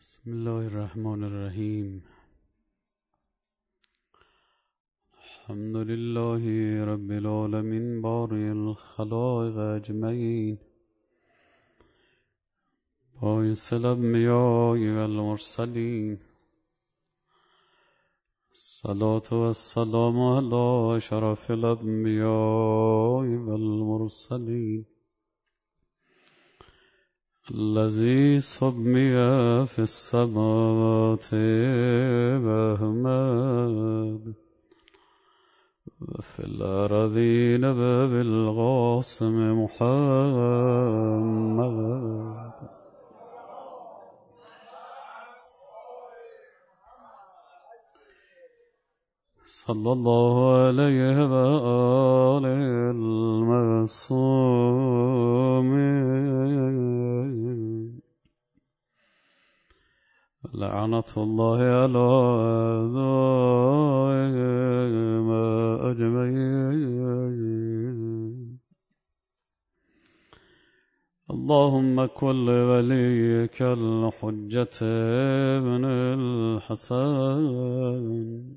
بسم الله الرحمن الرحیم. الحمد لله رب العالمین باری الخلائق اجمعین، باعث الانبیاء والمرسلین، الصلاة والسلام علی اشرف الانبیاء والمرسلین، الذي سمي في السماوات بأحمد وفي الأرضين بالقاسم محمد. صلى الله عليه وآله المعصومين، لعنة الله على أعدائهم أجمعين. اللهم كن لوليك الحجة ابن الحسن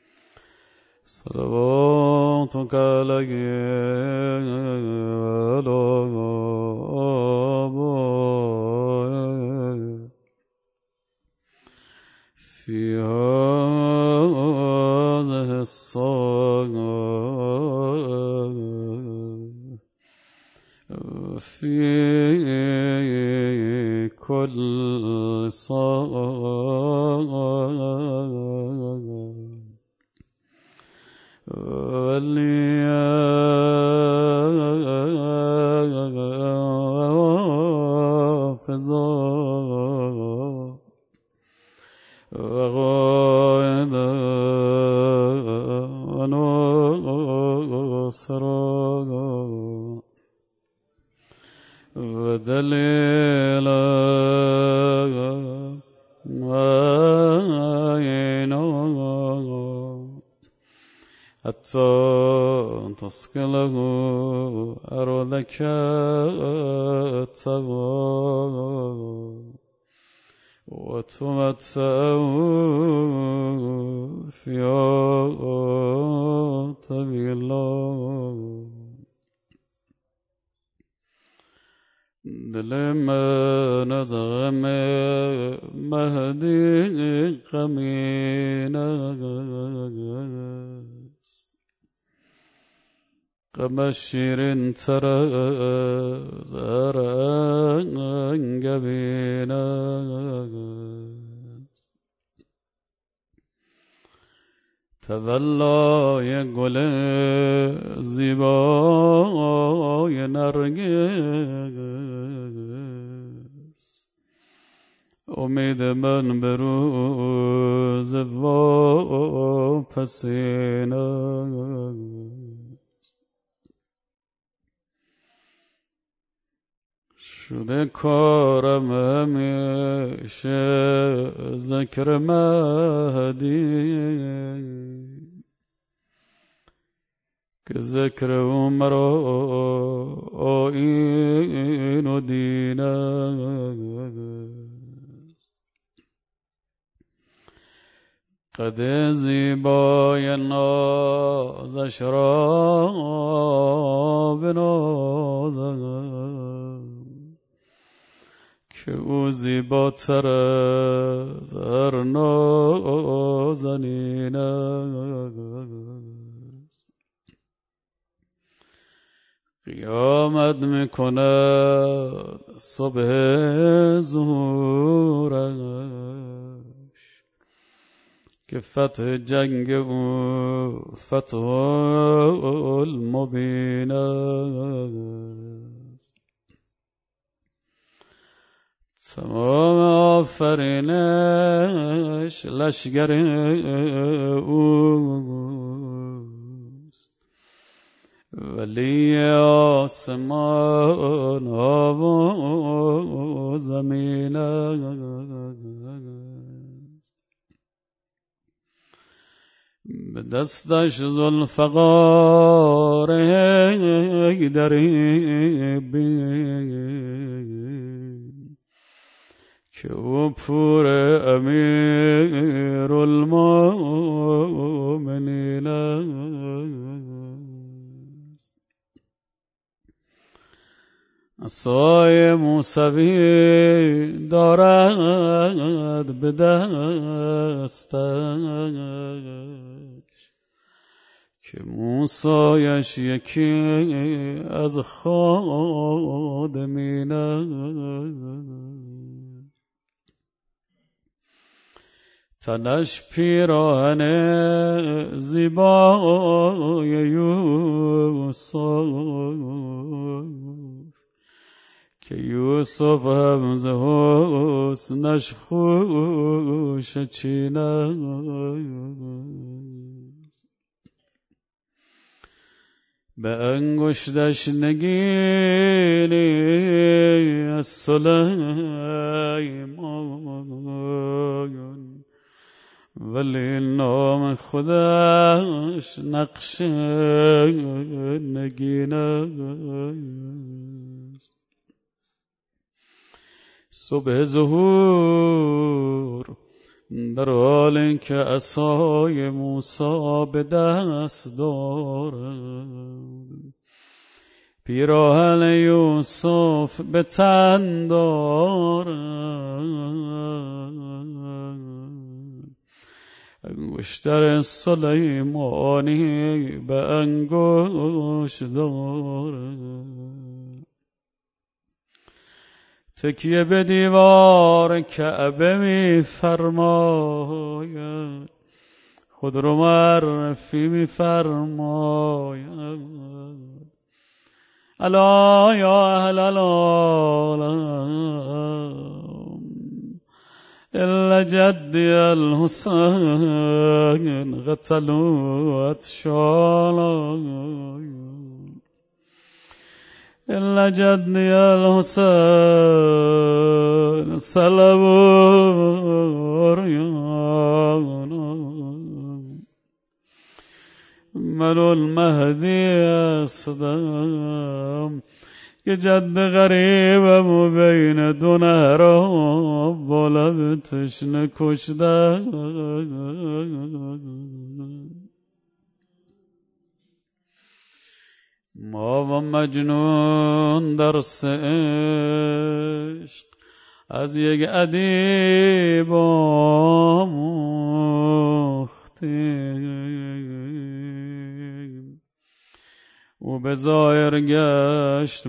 صلواتك عليه وعلى آبائه في هذه الساعة في كل ساعة وليحفظا وغائدا وناصرا ودليلا وعينا حتى تسكنه أرضك التوى وتمتعه فيها طويلا. دل من از غم مهدی غمین است، غمش شیرین تر از رنگبین است. تولای گل زیبای نرگس، امید من به روز واپسین است. شده کارم همیشه ذکر مهدی که ذکر او مرا آیین و دین است. قد زیبای نازش را بنازم که او زیباتر از هر نازنین است. قیامت میکند صبح ظهورش که فتح جنگ او فتح المبین است. تمام آفرینش لشگر اوست، ولی آسمان ها و زمین است. به دستش ذوالفقار حیدری بین که او پور امیر المؤمنین است. عصای موسوی دارد به دستش که موسایش یکی از خادمین است. تنش پیراهن زیبای یوسف که یوسف هم ز حسنش خوشه چین است. به انگشتش نگینی از سلیمان ولی نام خودش نقش نگین است. صبح ظهور در حال اینکه عصای موسی به دست دارد، پیراهن یوسف به تن دارد، انگشتر سلیمانی به انگشت دارد. تکیه به دیوار کعبه می فرماید، خود رو معرفی می فرماید. الا یا اهل العالم الا جدی الحسین قتلوا اطشالا إلا جدي الحسين صلبوا ريانا ملو المهدی اسدم که جد غریبم و بین دو نهراب با لب تشنه کشدم. ما و مجنون در عشق از یک ادیب آموختیم، او به ظاهر گشت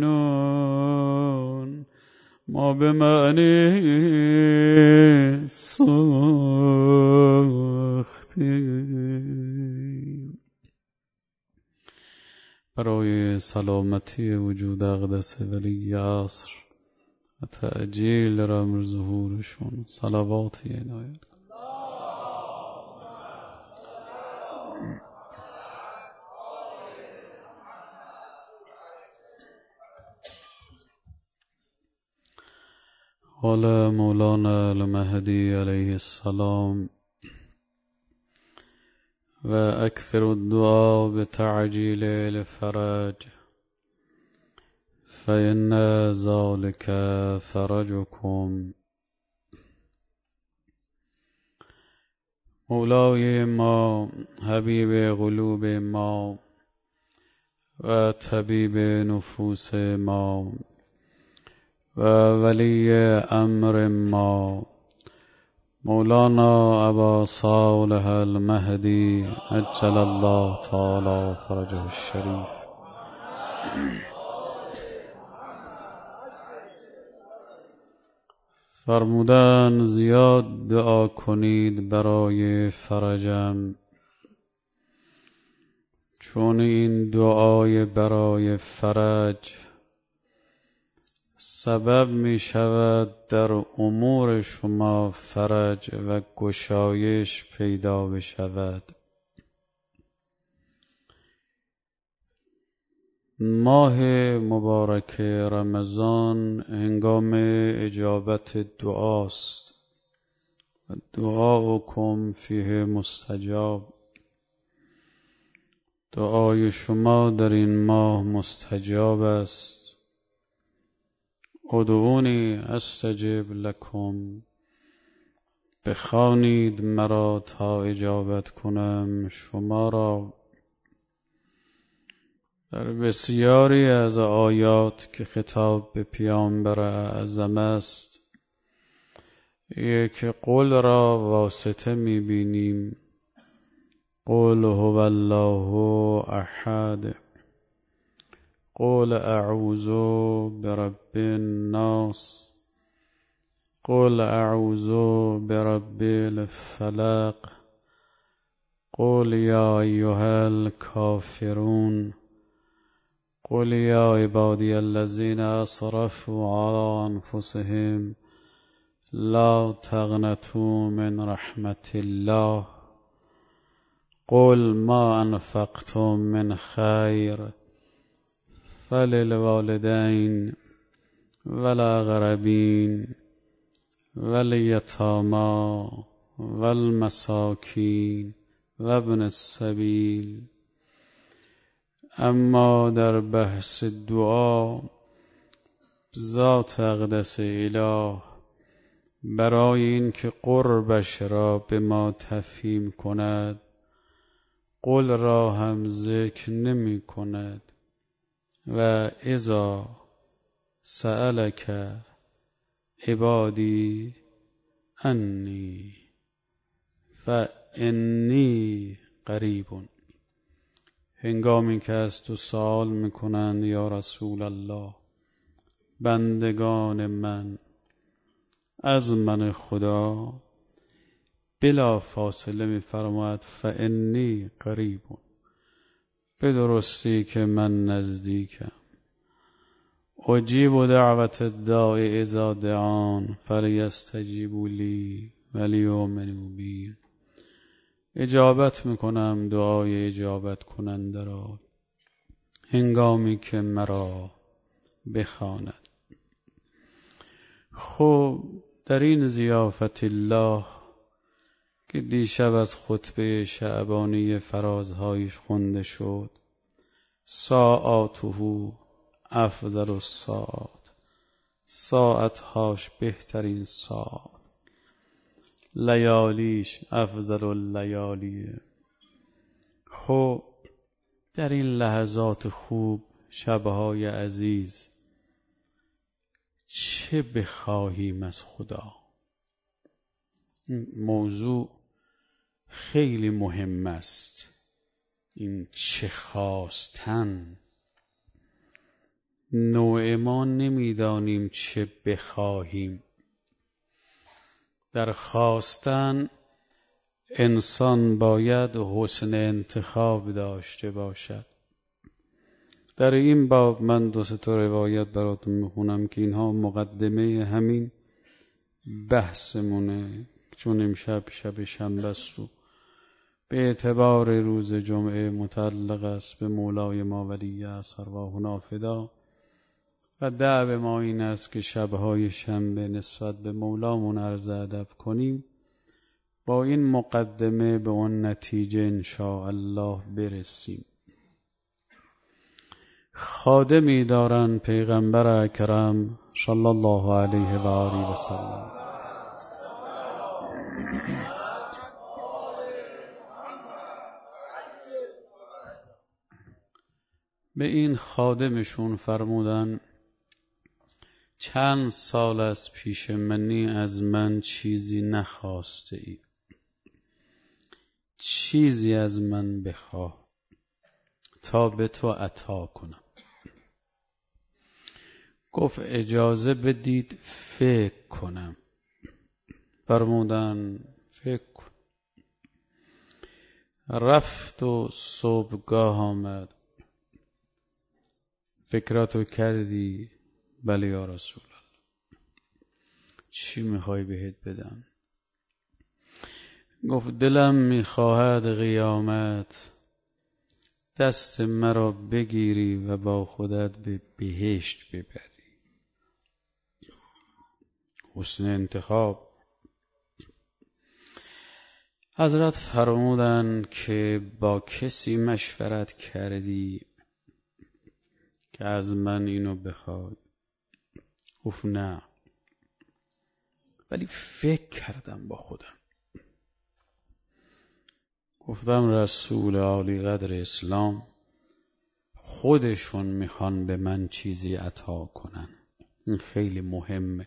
مجنون، ما به معنی سوختیم. برای سلامتی وجود اقدس ولی عصر و تعجیل امر ظهورشون صلواتی عنایت. حال مولانا المهدی علیه السلام و اکثر الدعا بتعجیل الفرج فإن ذلك فرجكم. مولای ما، حبیب قلوب ما و طبیب نفوس ما و ولی امر ما، مولانا ابا صالح المهدی عجل الله تعالی فرجه الشریف، فرمودن زیاد دعا کنید برای فرجم، چون این دعای برای فرج سبب می شود در امور شما فرج و گشایش پیدا بشود. ماه مبارک رمضان هنگام اجابت دعاست. دعاؤکم فیه مستجاب، دعای شما در این ماه مستجاب است. ادعونی استجب لکم، بخوانید مرا تا اجابت کنم شما را. در بسیاری از آیات که خطاب به پیامبر اعظم است، یک قل را واسطه می‌بینیم. قل هو الله احد، قل اعوذ برب الناس، قل اعوذ برب الفلق، قل یا ایها الکافرون، قل یا عبادی الذین اسرفوا علی انفسهم لا تقنطوا من رحمة الله، قل ما انفقتم من خیر فللوالدین والاقربین والیتامی والمساکین وابن السبیل. اما در بحث دعا ذات اقدس اله برای این که قربش را به ما تفهیم کند، قل را هم ذکر نمی کند. و اذا سألک عبادی انی فانی قریب، هنگامی که از تو سوال میکنند یا رسول الله بندگان من از من خدا، بلا فاصله میفرماید فانی قریب، به درستی که من نزدیکم. اجیب دعوت الداعی اذا دعان فلیستجیبوا لی ولیؤمنوا بی، اجابت میکنم دعای اجابت کننده را هنگامی که مرا بخواند. خب در این ضیافت الله که دیشب از خطبه شعبانی فرازهایش خونده شد، ساعاته افضل الساعات، ساعتهاش بهترین ساعت، لیالیش افضل اللیالی. خب در این لحظات خوب، شبهای عزیز، چه بخواهیم از خدا؟ موضوع خیلی مهم است. این چه خواستن، نوع ما نمیدانیم چه بخواهیم. در خواستن انسان باید حسن انتخاب داشته باشد. در این باب من 2 تا روایت براتون میخونم که اینها مقدمه همین بحثمونه، چون امشب شب شنبه است و به اعتبار روز جمعه متعلق است به مولای ما ولی اثر و نافدا، و دعو ما این است که شبهای شنبه نسبت به مولامون عرض ادب کنیم، با این مقدمه به اون نتیجه انشاءالله برسیم. خادمی دارن پیغمبر اکرم صلی الله علیه و آله و سلم. به این خادمشون فرمودن چند سال از پیش منی از من چیزی نخواسته ای، چیزی از من بخواه تا به تو عطا کنم. گفت اجازه بدید فکر کنم. فرمودن فکر کن. رفت و صبحگاه آمد. فکراتو کردی؟ بله یا رسول الله. چی میخوای بهت بدم؟ گفت دلم میخواهد قیامت دست مرا بگیری و با خودت به بهشت ببری. حسن انتخاب. حضرت فرمودن که با کسی مشورت کردی که از من اینو بخوای؟ گفت نه، ولی فکر کردم با خودم. گفتم رسول عالی قدر اسلام خودشون میخوان به من چیزی عطا کنن. این خیلی مهمه.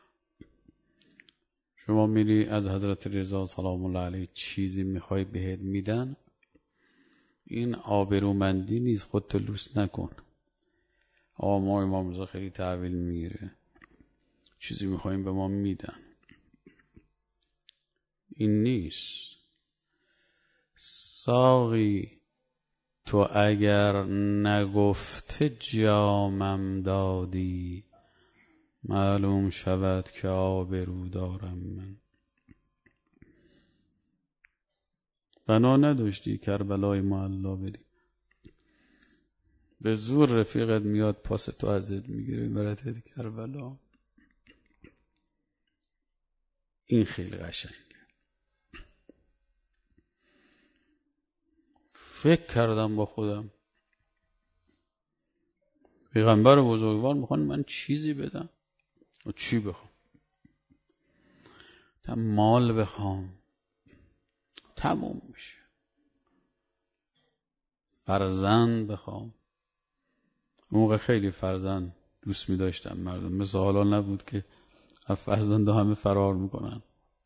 شما میری از حضرت رضا سلام الله علیه چیزی میخوای بهت میدن، این آبرومندی نیست، خودت لوس نکن. ما امام رضا خیلی تحویل میگیره، چیزی میخوایم به ما میدن، این نیست. ساقی تو اگر نگفته جامم دادی، معلوم شود که آبرو دارم من. بنا نداشتی کربلای معلا بری، به زور رفیقت میاد پاس تو ازت میگیره برات کربلا. این خیلی قشنگه. فکر کردم با خودم پیغمبر بزرگوار میخوان من چیزی بدم و چی بخوام؟ مال بخوام تموم میشه. فرزند بخوام، اون موقع خیلی فرزند دوست می‌داشتم مردم، مثل حالا نبود که فرزند همه فرار میکنن.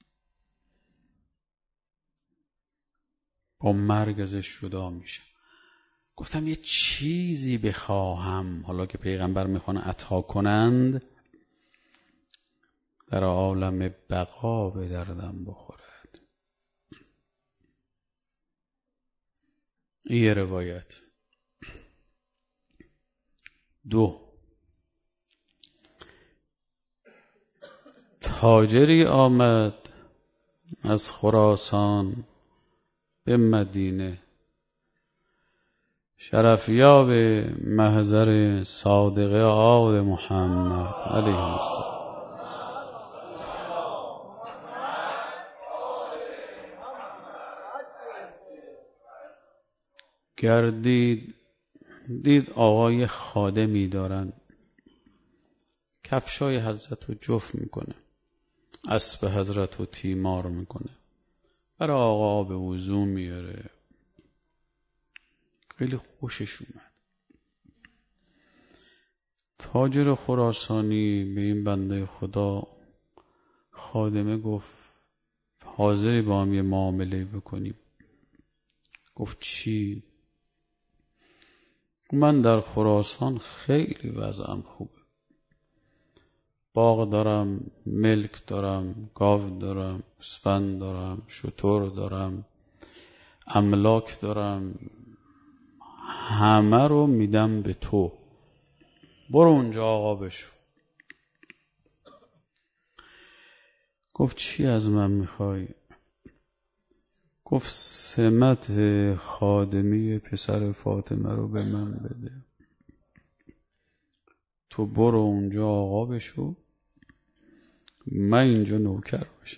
با مرگ ازش جدا میشه. گفتم یه چیزی بخواهم، حالا که پیغمبر میخوان عطا کنند، در عالم بقا به دردم بخورد. این یه روایت. 2 تاجری آمد از خراسان به مدینه، شرفیاب محضر صادقه آل محمد علیه السلام. گردید دید آقای خادمی دارن، کفشای حضرت رو جفت میکنه، اسب حضرت رو تیمار میکنه، برای آقا به وضو میاره. خیلی خوشش اومد. تاجر خراسانی به این بنده خدا خادمه گفت حاضری با هم یه معامله بکنیم؟ گفت چی؟ من در خراسان خیلی وضعم خوبه، باغ دارم، ملک دارم، گاو دارم، اسپند دارم، شتر دارم، املاک دارم، همه رو میدم به تو، برو اونجا آقا بشو. گفت چی از من میخوای؟ گفت سمت خادمی پسر فاطمه رو به من بده، تو برو اونجا آقا بشو، من اینجا نوکر باشه.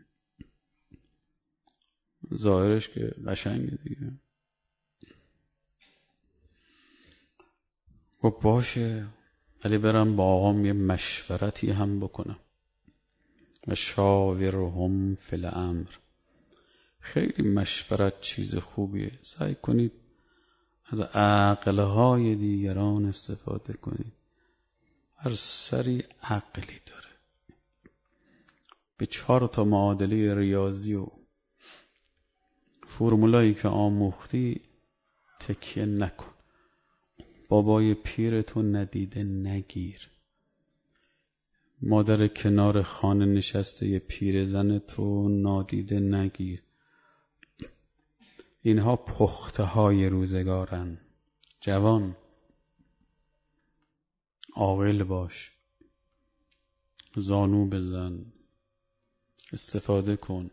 ظاهرش که قشنگه دیگه. گفت باشه، ولی برم با آقام یه مشورتی هم بکنم. و شاورهم فی الامر، خیلی مشورت چیز خوبیه، سعی کنید از عقلهای دیگران استفاده کنید. هر سری عقلی داره. به 4 معادله ریاضی و فرمولایی که آموختی تکیه نکن. بابای پیرتو ندیده نگیر. مادر کنار خانه نشسته یه پیرزن تو نادیده نگیر. اینها پخته های روزگارن. جوان، عاقل باش، زانو بزن، استفاده کن.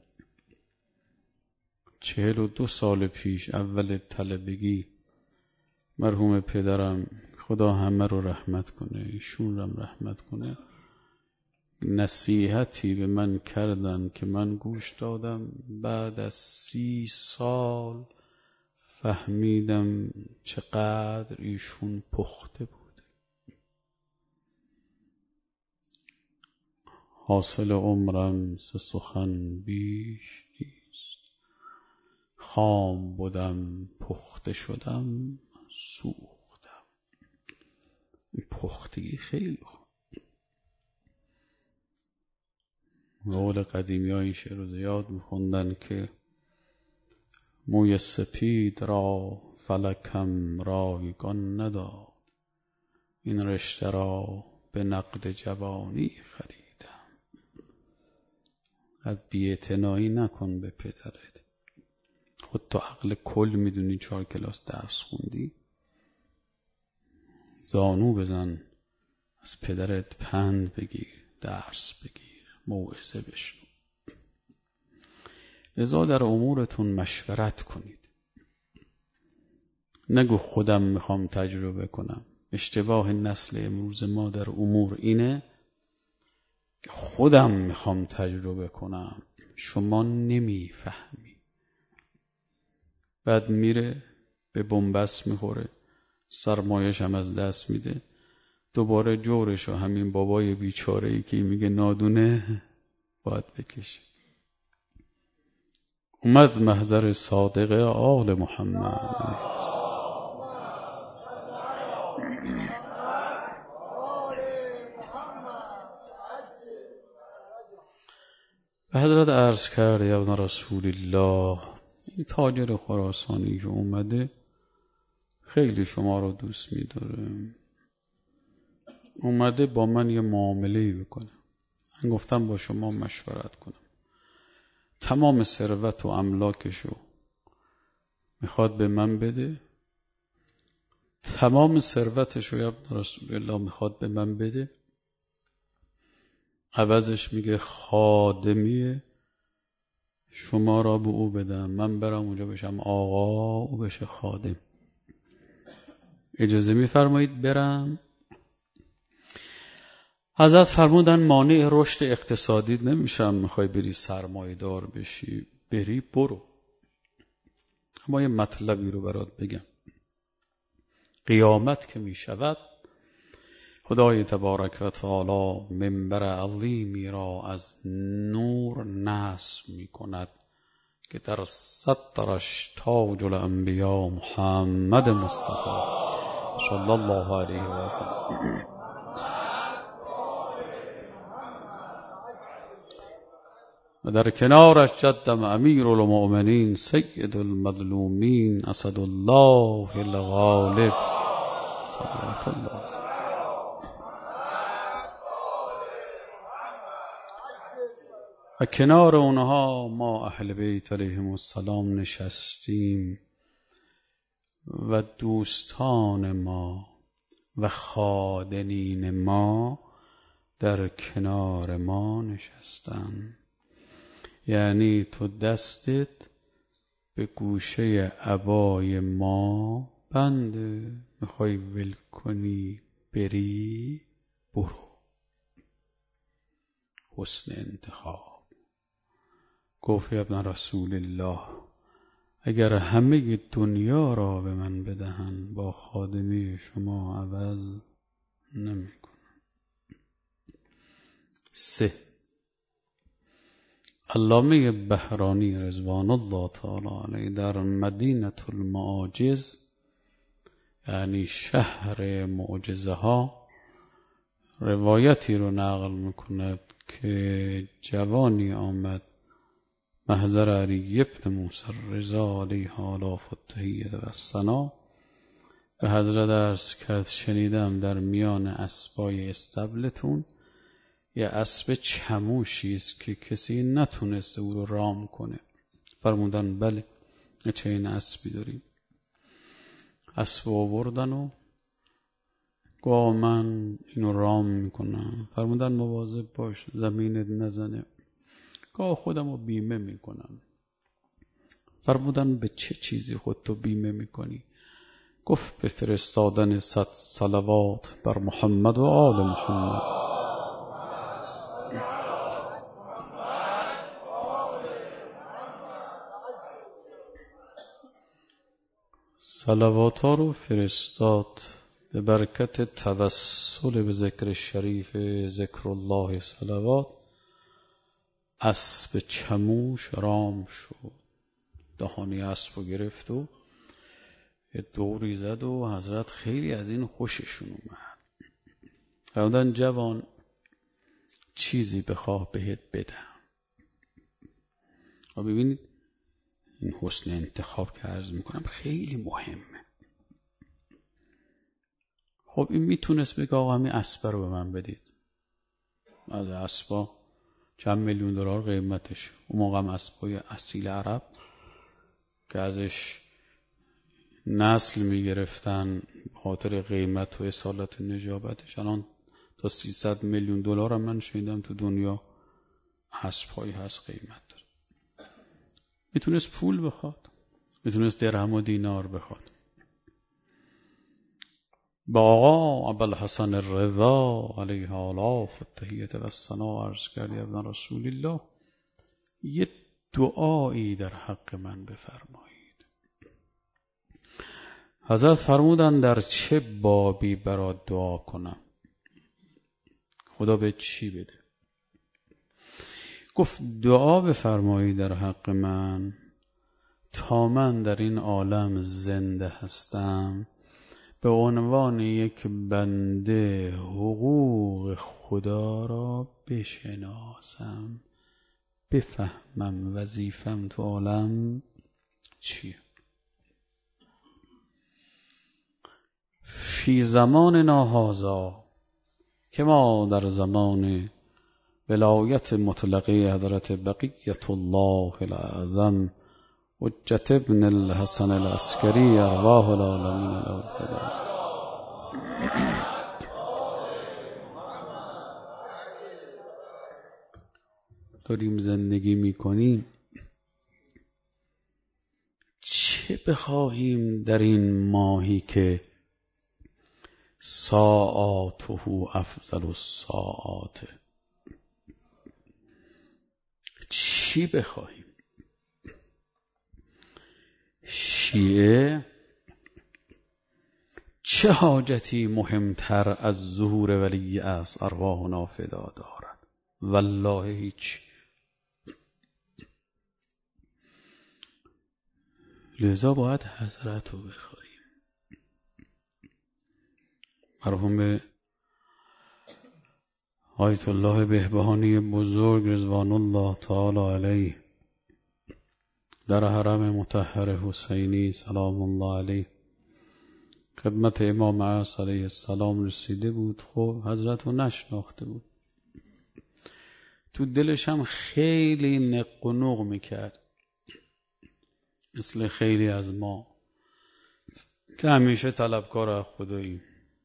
42 سال پیش اول طلبگی مرحوم پدرم، خدا همه رو رحمت کنه، ایشون رو رحمت کنه، نصیحتی به من کردن که من گوش دادم. بعد از 30 سال فهمیدم چقدر ایشون پخته بود. حاصل عمرم ز سخن بیش نیست. خام بودم پخته شدم سوختم. این پختگی خیلی خوب. قول قدیمی ها این شعر رو یاد میخوندن که موی سپید را فلکم رایگان نداد، این رشته را به نقد جوانی خریدم. از بی‌اعتنایی نکن به پدرت. خود تو عقل کل میدونی 4 کلاس درس خوندی. زانو بزن از پدرت پند بگیر، درس بگیر، موعظه بشنو. لذا در امورتون مشورت کنید. نگو خودم میخوام تجربه کنم. اشتباه نسل امروز ما در امور اینه که خودم میخوام تجربه کنم. شما نمیفهمی. بعد میره به بنبست میخوره، سرمایش هم از دست میده، دوباره جورشو همین بابای بیچاره‌ای که میگه نادونه باید بکشه. اومد محضر صادق آل محمد. به حضرت عرض کرد یا ابن رسول الله، این تاجر خراسانی که اومده خیلی شما رو دوست می‌داره، اومده با من یه معامله‌ای بکنه. من گفتم با شما مشورت کنم. تمام ثروت و املاکشو میخواد به من بده. تمام ثروتشو یا ابن رسول الله میخواد به من بده. عوضش میگه خادمی شما را به او بدم، من برم اونجا بشم آقا، او بشه خادم. اجازه میفرمایید برم؟ حضرت فرمودن مانع رشد اقتصادی نمیشم. میخوای بری سرمایه دار بشی، بری برو. اما یه مطلبی رو برات بگم. قیامت که میشود خدای تبارک و تعالی منبر عظیمی را از نور نصب میکند که در صدرش تاج الانبیا محمد مصطفی صلی الله علیه و سلم و در کنارش جدم امیر المؤمنین سید المظلومین اسد الله الغالب صلوات الله. و کنار اونها ما اهل بیت علیهم السلام نشستیم و دوستان ما و خادنین ما در کنار ما نشستن. یعنی تو دستت به گوشه عبای ما بنده، میخوای ول کنی بری برو. حسن انتخاب. گفت ابن رسول الله اگر همه دنیا را به من بدهن با خادمی شما عوض نمی کنم. 3. علامه بهرانی رضوان الله تعالی علیه در مدینه المعاجز، یعنی شهر معجزه ها، روایتی رو نقل میکند که جوانی آمد محضر علی ابن موسی رضا علیه آلاف التحیه و الثنا. به حضرت عرض کرد شنیدم در میان اسبای استبلتون یه اسب چموشی است که کسی نتونسته او رو رام کنه. فرمودن بله، چه این اسبی داریم؟ اسب آوردن و گفت من اینو رام میکنم. فرمودن مواظب باش زمینت نزنه. گفت خودم رو بیمه میکنم. فرمودن به چه چیزی خودتو بیمه میکنی؟ گفت به فرستادن 100 صلوات بر محمد و آل محمد. صلوات ها رو فرستاد به برکت توسل به ذکر شریف ذکر الله صلوات. اسب چموش رام شد. دهانی اسبو گرفت و یه دوری زد و حضرت خیلی از این خوششون اومد. فرمودن جوان چیزی بخواه بهت بدم. و ببینید این حسن انتخاب که عرض میکنم خیلی مهمه. خب این میتونست بگه آقا همین اسبه رو به من بدید. از اسبا چند میلیون دلار قیمتش. اون موقع هم اسبای اصیل عرب که ازش نسل میگرفتن خاطر قیمت و اصالت نجابتش، الان تا 300 میلیون دلار هم من شنیدم تو دنیا اسبایی هست قیمت داره. میتونست پول بخواد، میتونست درهم و دینار بخواد. با آقا ابوالحسن الرضا علیه آلاف التحیة و الثنا عرض کردی ابن رسول الله یه دعایی در حق من بفرمایید. حضرت فرمودن در چه بابی برات دعا کنم؟ خدا به چی بده؟ گفت دعا بفرمایید در حق من تا من در این عالم زنده هستم به عنوان یک بنده حقوق خدا را بشناسم، بفهمم وظیفم تو عالم چیه. فی زماننا هذا که ما در زمان ولایت مطلقه حضرت بقیت الله الاعظم حجت ابن الحسن العسکری ارواح العالمین الفدا داریم زندگی میکنیم، چه بخواهیم در این ماهی که ساعاته افضل الساعات، چی بخواهیم؟ شیعه چه حاجتی مهمتر از ظهور ولی است ارواحنا فدا دارد؟ والله هیچ. لذا باید حضرت رو بخواهیم. مرحوم آیت الله بهبهانی بزرگ رضوان الله تعالی علیه در حرم مطهر حسینی سلام الله علیه خدمت امام عصر علیه السلام رسیده بود. خب حضرت رو نشناخته بود، تو دلش هم خیلی نق و نق میکرد، مثل خیلی از ما که همیشه طلبکار از خداییم.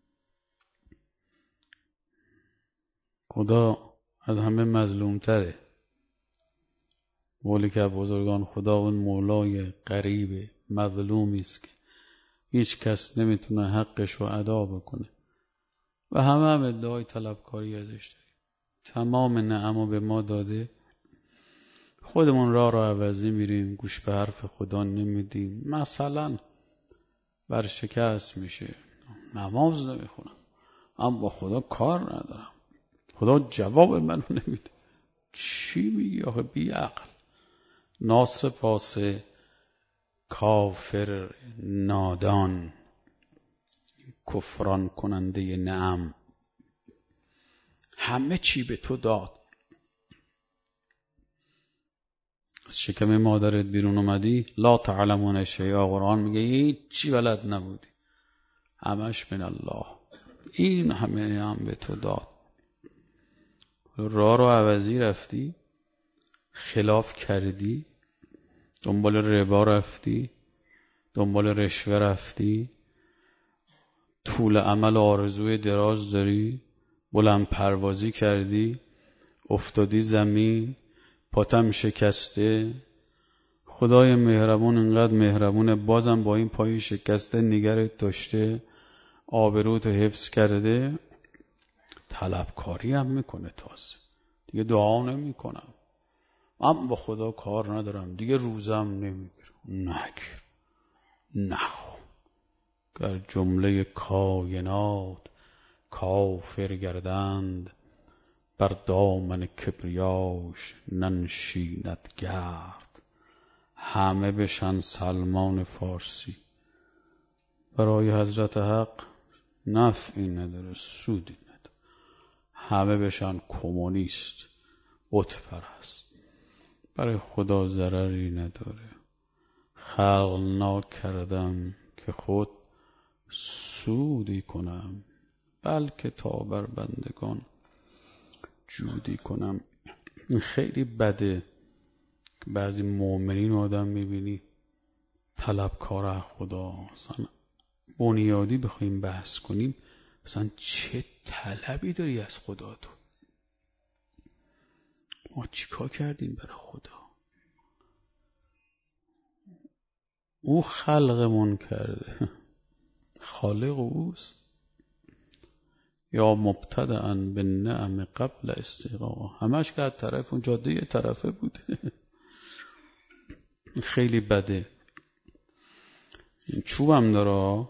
خدا از همه مظلوم تره. قولی که بزرگان خدا اون مولای غریب مظلومی است که هیچ کس نمیتونه حقش رو ادا بکنه و همه ادعای طلبکاری ازش داریم. تمام نعمو به ما داده، خودمون راه عوضی میریم، گوش به حرف خدا نمیدیم. مثلا برشکست میشه، نماز نمیخونم، اما با خدا کار ندارم، خدا جواب منو نمیده. چی میگی آخه بی عقل؟ ناسپاس کافر نادان، کفران کننده نعم، همه چی به تو داد. از شکم مادرت بیرون اومدی لا تعلمون شیئا، قرآن میگه هیچ چی بلد نبودی، همش من الله. این همه هم به تو داد، راه رو عوضی رفتی، خلاف کردی، دنبال ربا رفتی، دنبال رشوه رفتی، طول عمل آرزوی دراز داری، بلند پروازی کردی، افتادی زمین، پاتم شکسته. خدای مهربون انقدر مهربونه، بازم با این پای شکسته نگرت داشته، آبروت حفظ کرده. طلبکاری هم میکنه، تازه دیگه دعا نمیکنم، من با خدا کار ندارم، دیگه روزم نمیگیرم. نخو گر جمله کائنات کافر گردند، بر دامن کبریاش ننشیند گرد. همه بشن سلمان فارسی. برای حضرت حق نفعی نداره، سودی نداره. همه بشن کمونیست، بت پرست. برای خدا ضرری نداره. خلق نکردم که خود سودی کنم، بلکه تا بر بندگان جودی کنم. این خیلی بده. بعضی مؤمنین آدم میبینی طلبکار خدا، مثلا بنیادی بخوایم بحث کنیم، مثلا چه طلبی داری از خدا؟ تو ما چیکار کردیم برای خدا؟ او خلقمون کرده، خالق اوست. یا مبتدأ بالنعم قبل استحقاقها. همش که از طرف اون جاده یه طرفه بوده. خیلی بده. این چوبم داره،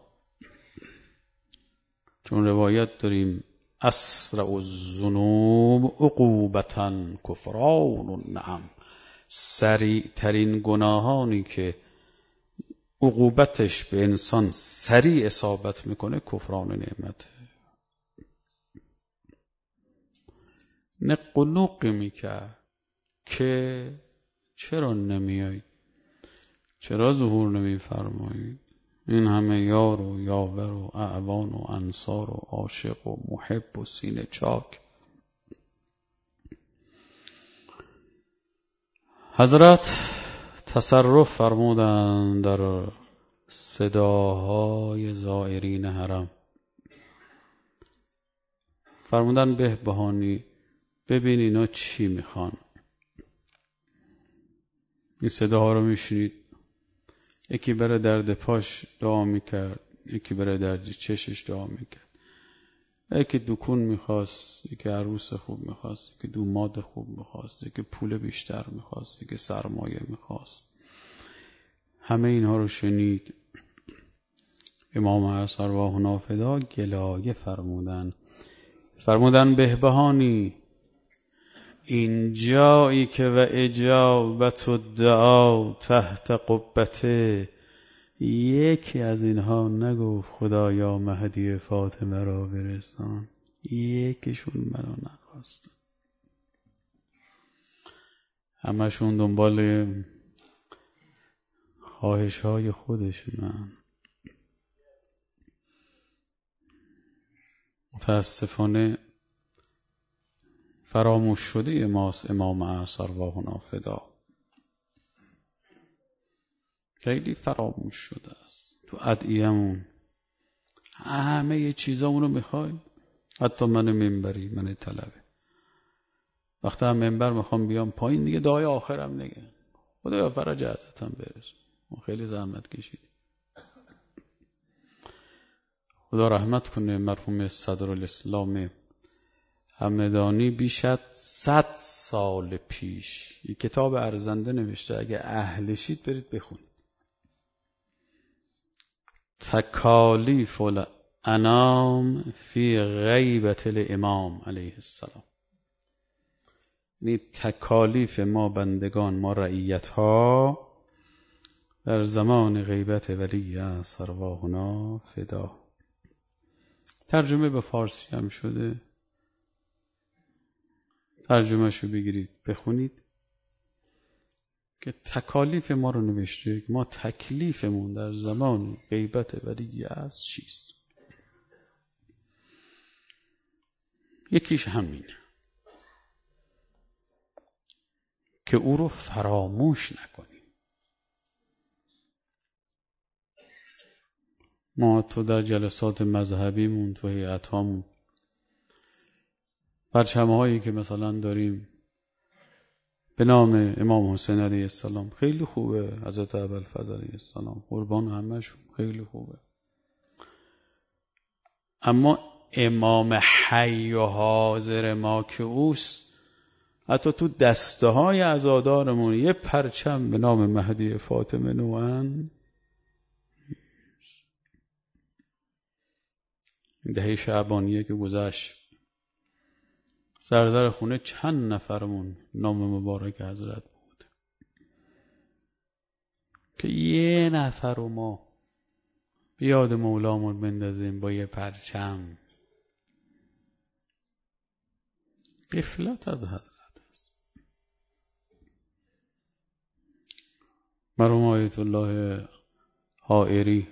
چون روایت داریم اسرع الذنوب عقوبةً کفران النعم. سریع ترین گناهانی که عقوبتش به انسان سریع اصابت میکنه کفران نعمت. نق و نق میکرد که چرا نمیایی، چرا ظهور نمیفرمایی؟ این همه یار و یاور و اعوان و انصار و عاشق و محب و سینه چاک. حضرت تصرف فرمودند در صداهای زائرین حرم. فرمودن بهبهانی ببین اینا چی میخوان. این صداها رو میشنید. یکی برای درد پاش دعا میکرد، یکی برای درد چشش دعا میکرد، یکی دکون میخواست، یکی عروس خوب میخواست، یکی دوماد خوب میخواست، یکی پول بیشتر میخواست، یکی سرمایه میخواست. همه اینها رو شنید. امام ارواحنا فدا گلایه فرمودن بهبهانی این جایی که و اجابت الدعا تحت قبته، یکی از اینها نگفت خدایا مهدی فاطمه را برسان. یکیشون منو نخواست. همشون دنبال خواهش های خودشونن. متاسفانه فراموش شده ماست امام ارواحنا فدا. خیلی فراموش شده است. تو ادعیه‌مون همه چیزامون رو میخوای. حتی من منبری، من طلبه، وقتی هم منبر میخوام بیام پایین دیگه دعای آخرم نگه خدایا فرج حضرتم برس. خیلی زحمت کشیدی. خدا رحمت کنه مرحوم صدرالاسلام همدانی بیش از 100 سال پیش یک کتاب ارزنده نوشته. اگه اهلشید برید بخونید. تکالیف الانام فی غیبت الامام علیه السلام. یعنی تکالیف ما بندگان، ما رعیت ها در زمان غیبت ولی ارواحنا فدا. ترجمه به فارسی هم شده. ترجمه شو بگیرید بخونید که تکالیف ما رو نوشته. ما تکلیفمون در زمان غیبت ولی از چیست؟ یکیش همین که او رو فراموش نکنیم. ما تو در جلسات مذهبیمون، تو هیئت‌هامون، پرچم‌هایی که مثلا داریم به نام امام حسین علیه السلام خیلی خوبه، حضرت ابوالفضل علیه السلام، قربان همشون خیلی خوبه. اما امام حی و حاضر ما که اوست، حتی تو دسته های عزادارمون یه پرچم به نام مهدی فاطمه نوان. دهه شعبانیه که گذشت، سردر خونه چند نفرمون نام مبارک حضرت بود که یه نفر رو ما بیاد مولامون بندازیم با یه پرچم. غفلت از حضرت است. مرحوم آیت الله حائری،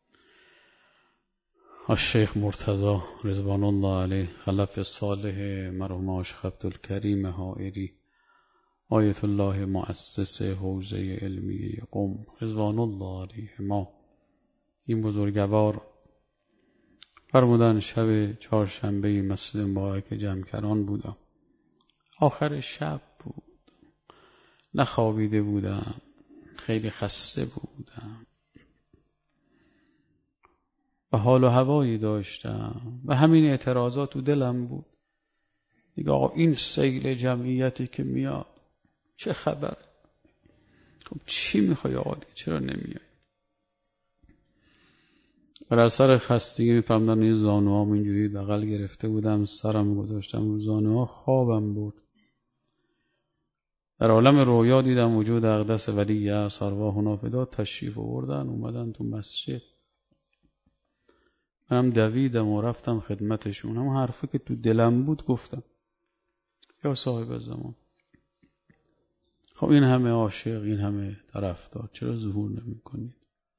الشیخ مرتضی رضوان الله علیه، خلف صالح مرحوم عاشق عبدالکریم حائری، آیت الله مؤسس حوزه علمیه قم رضوان الله علیه، ما این بزرگوار فرمودن شب چهارشنبه مسجد مبارک جمکران بودم. آخر شب بود، نخوابیده بودم، خیلی خسته بودم و حال و هوایی داشتم و همین اعتراضات تو دلم بود. دیگه آقا این سیل جمعیتی که میاد چه خبره؟ خب چی میخوای آقا؟ چرا نمیای؟ بر اثر خستگی میفهمدن این زانوام اینجوری بغل گرفته بودم، سرم گذاشتم رو زانوها، خوابم برد. در عالم رویا دیدم وجود اقدس ولی اصر ارواح نافذات تشریف آوردن، اومدن تو مسجد. منم دویدم و رفتم خدمتشون. هم حرفی که تو دلم بود گفتم. یا صاحب زمان، خب این همه عاشق، این همه طرفدار، چرا ظهور نمی کنید؟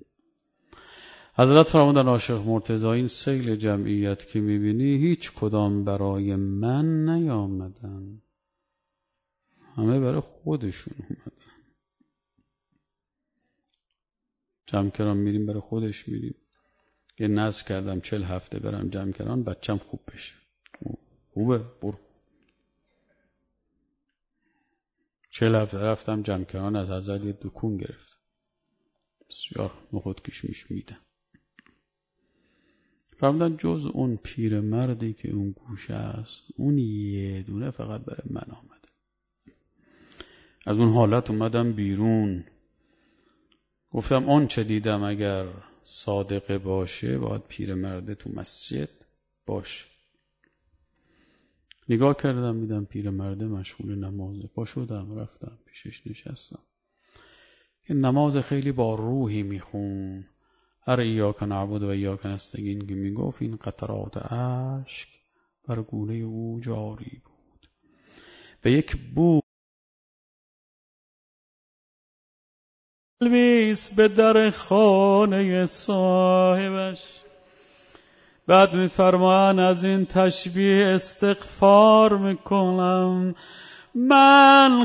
حضرت فرمودن عاشق مرتضی، این سیل جمعیت که میبینی هیچ کدام برای من نیامدن، همه برای خودشون اومدن. جمکران میریم برای خودش میریم. یه نذر کردم 40 هفته برم جمکران بچم خوب بشه. خوبه، برو. 40 هفته رفتم جمکران، از حضرت یه دکون گرفت. بسیار نخود کشمیش میدم. فرمودن جز اون پیر مردی که اون گوشه است، اون یه دونه فقط برای من آمده. از اون حالت اومدم بیرون. گفتم آن چه دیدم اگر صادقه باشه باید پیر مرده تو مسجد باشه. نگاه کردم میدم پیر مرده مشغول نمازه. پا شدم رفتم پیشش نشستم. این نماز خیلی با روحی میخون. هر ایاک نعبد و ایاک نستعین که میگفت این قطرات اشک بر گونه او جاری بود. به یک بو الویس به در خانه صاحبش. بعد میفرمان از این تشبیه استغفار میکنم. من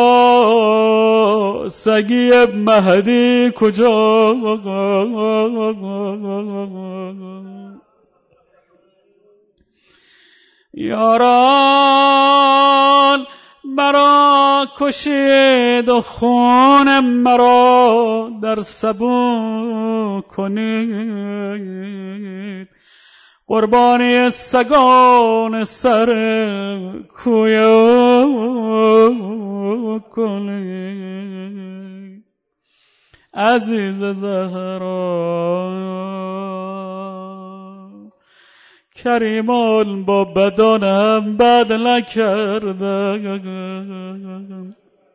کجا، سگی مهدی کجا، یاران مرا کشید و خون مرا در سبو کنید. قربانی سگان سر کویا کنید. عزیز زهرا کریمان با بدانم بد نکردم،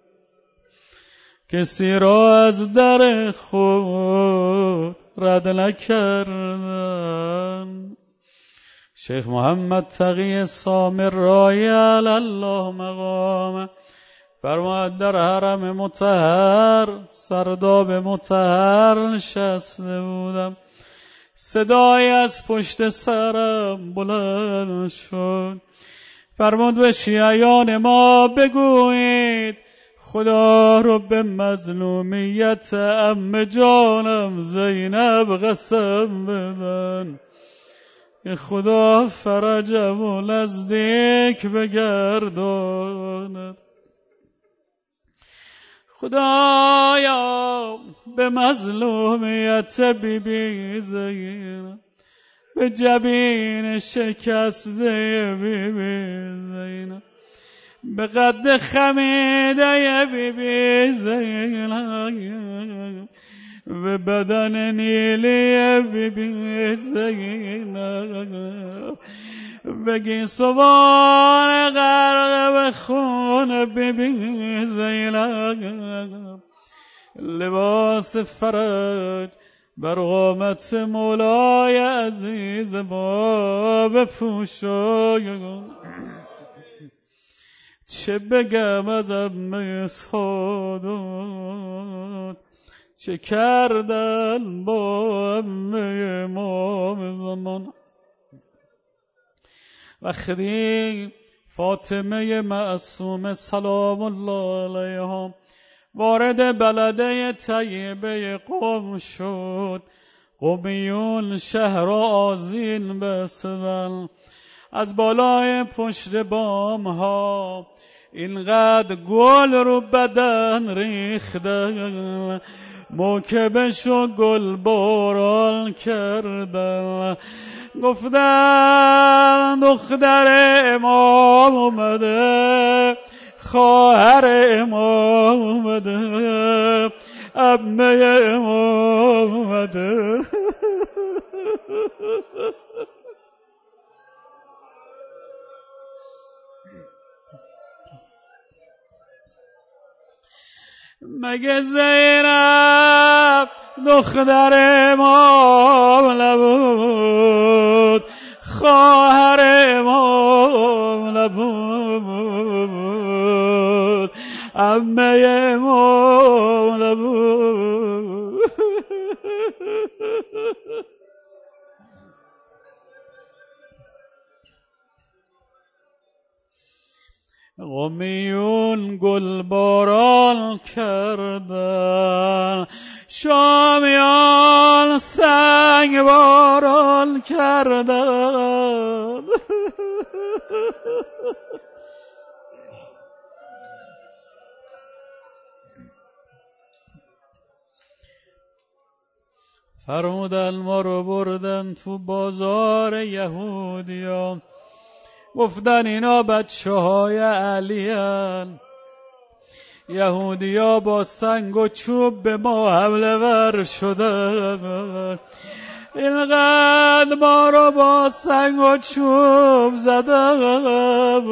کسی را از در خود رد نکردم. شیخ محمد تقی سامر رای الله مقام فرماید در حرم مطهر سرداب مطهر نشسته بودم. صدای از پشت سرم بلند شد. فرمود به شیعیان ما بگویید خدا رو به مظلومیت عمه جانم زینب قسم بدن که خدا فرجم و نزدیک بگرداند. خدایا به مظلومیت بیبی زینب، به جبین شکسته بیبی زینب، به قد خمیده بیبی زینب، به بدن نیلی بی زینب بگی سوار غرق به خون بی زینب لباس فرج بر قامت مولای عزیز ما بپوشای چه بگم از عمه سادات چه کردن با عمه امام زمان وقتی فاطمه معصومه سلام الله علیها وارد بلده طیبه قم شد قمیون شهر آذین بستدن از بالای پشت بام ها اینقدر گل رو بدن ریختن موکبش و گل باران کردن گفتن دختر امام اومده خواهر امام اومده عمه امام اومده مگه زینب دختر امام نبود خواهر امام نبود عمه امام نبود قمیون گل باران کردن شامیان سنگ باران کردن فرمودن ما رو بردن تو بازار یهودیان گفتن اینا بچه های علی هن یهودیا با سنگ و چوب به ما حمله ور شدن اینقدر ما رو با سنگ و چوب زدن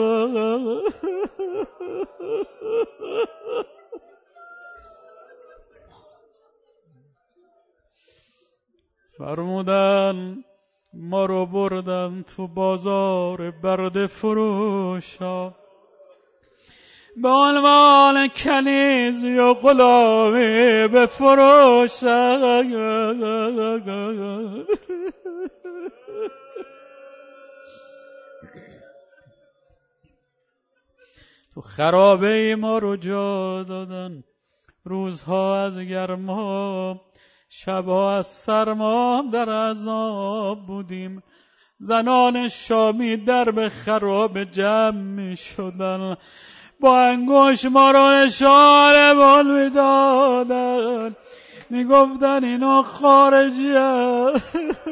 فرمودن ما رو بردن تو بازار برده فروشا به عنوان کنیزی و غلامی بفروشن تو خرابه ما رو جا دادن روزها از گرما شبها از سرما در عذاب بودیم زنان شامی درب خراب جمع می شدن با انگوش ما رو اشاره بال می دادن می گفتن اینا خارجی هست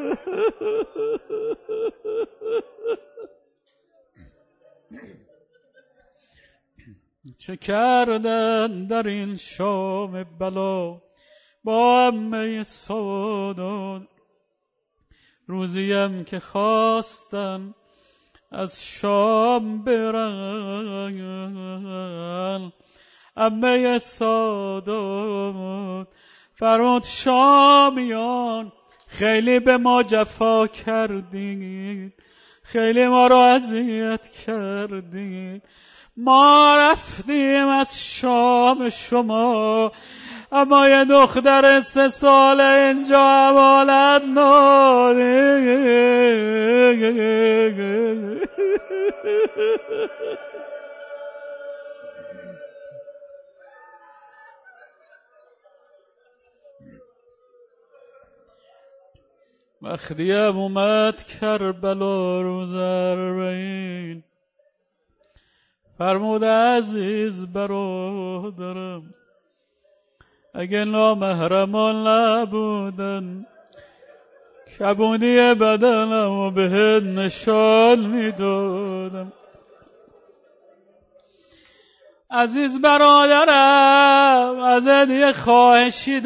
چه کردن در این شام بلا با عمه سادات روزیم که خواستن از شام برن عمه سادات فرمود شامیان خیلی به ما جفا کردید خیلی ما رو اذیت کردید ما رفتیم از شام شما اما یه دختر 3 ساله اینجا امانت داریم وقتی اومد کربلا روز 40 فرمود عزیز برادرم اگه نامحرمان نبودن کبودی بدنم و بهت نشان میدادم عزیز برادرم، ازت یه خواهشی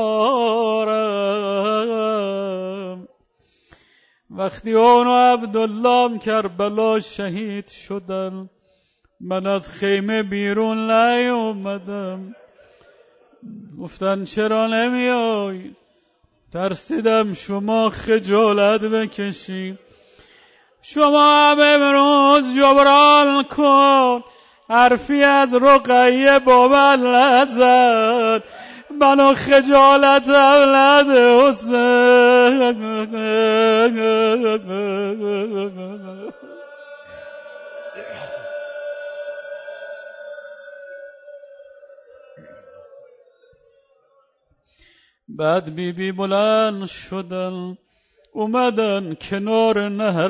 دارم. وقتی اون و عبدالله کربلا شهید شدن، من از خیمه بیرون نیومدم. گفتن چرا نمیای؟ ترسیدم شما خجالت بکشی. شما هم امروز جبران کن، حرفی از رقیه بابا نزد، منو خجالتم نده حسین. بعد بی بلند شدن، اومدن کنار نهر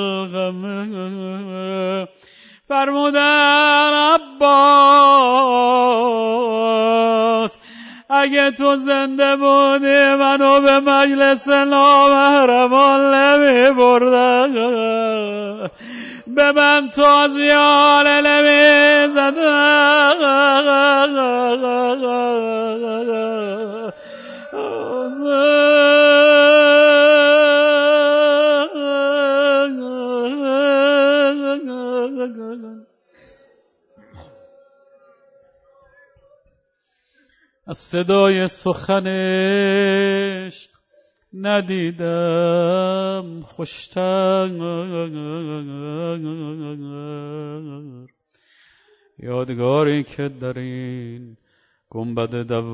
الغم، فرمودن عباس اگه تو زنده بودی منو به مجلس نامحرمان نمی بردن، به من تازیانه نمی زدن. از صدای سخنش ندیدم خوشتر، یادگاری که در این گنبد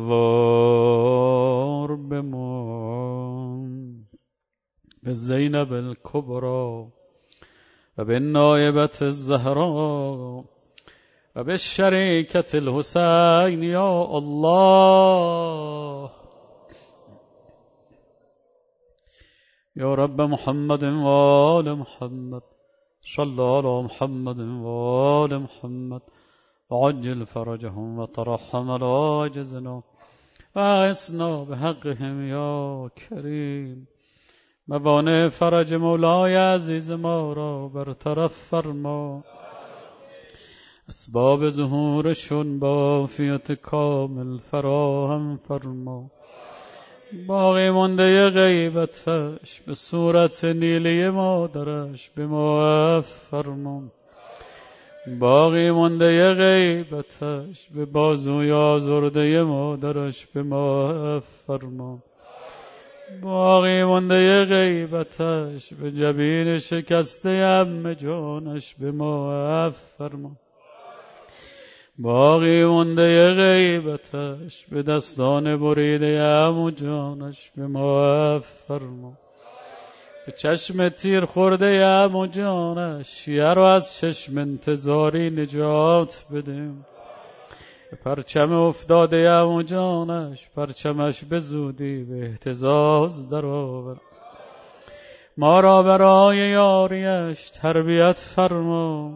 دوار بمان، به زینب الکبری و به نایبت الزهرا و به شریکت الحسین. یا الله یا رب محمد و آل محمد، صلی علی محمد و آل محمد و عجل فرجهم و ترحم علی عجزنا و اغثنا بحقهم یا کریم. موانع فرج مولای عزیز ما را برطرف فرما، اسباب ظهورشون با عافیت کامل فراهم فرما. باقی مانده غیبتش به صورت نیلی مادرش به ما فرما. باقی مانده غیبتش به بازوی آزرده مادرش به ما فرما. باقی مانده غیبتش به جبین شکسته عمه جانش به ما فرما. باقی مانده غیبتش به دستان بریده عمو جانش به ما فرما. به چشم تیر خورده عمو جانش یه رو از چشم انتظاری نجات بدیم. به پرچم افتاده عمو جانش پرچمش به زودی به اهتزاز در آور. ما را برای یاریش تربیت فرما،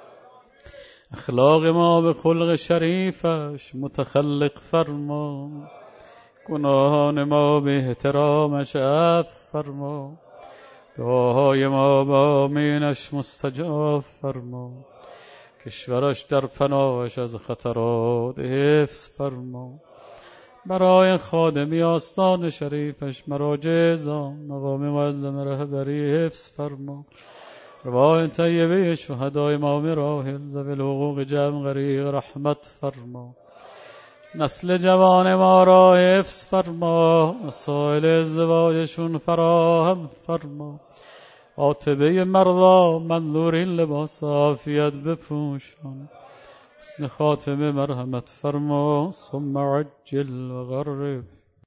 اخلاق ما به خلق شریفش متخلق فرما. گناهان ما به احترامش عفو فرما، دعاهای ما با آمینش مستجاب فرما. کشورش در پناهش از خطرات حفظ فرما. برای خادمی آستان شریفش مراجع زان مقام معظم رهبری حفظ فرما. رواه طیبه شهدای امام راحل ذوی الحقوق جمع غریق رحمت فرما. نسل جوان ما را حفظ فرما، مسائل ازدواجشون فراهم فرما. عاتبه مرضا منظورین لباس عافیت بپوشان. حسن خاتمه مرحمت فرما. ثم عجل و غرب